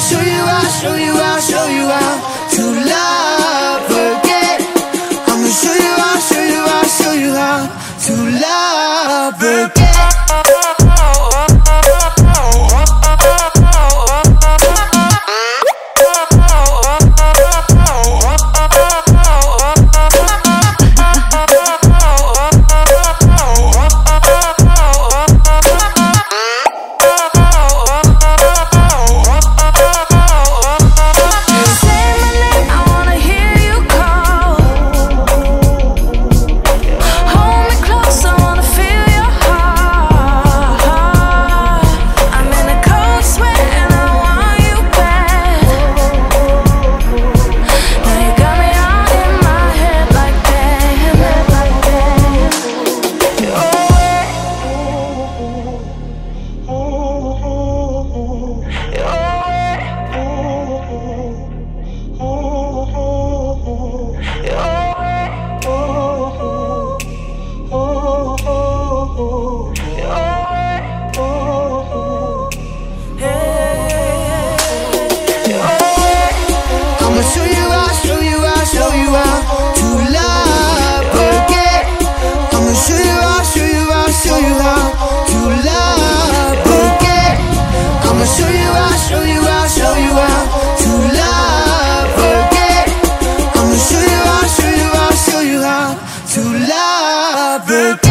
show you how, show you how, show you how to love again. I'ma show you how, show you how, show you how to love again. Show you how, show you how, show you how to love again. I'ma show you how, show you how, show you how to love again. I'ma show you how, show you how, show you how to love again. I'ma show you how, show you how, show you how to love again.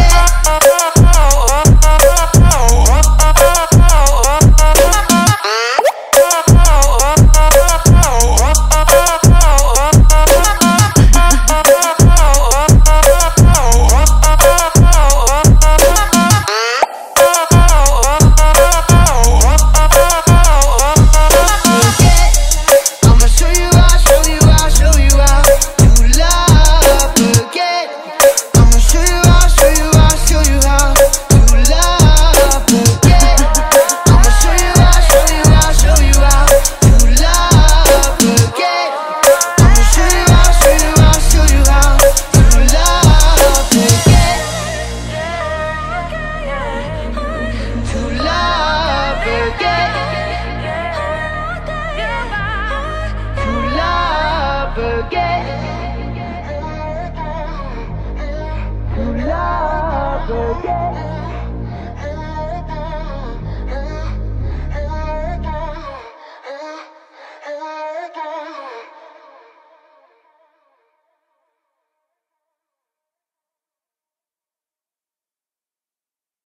Again.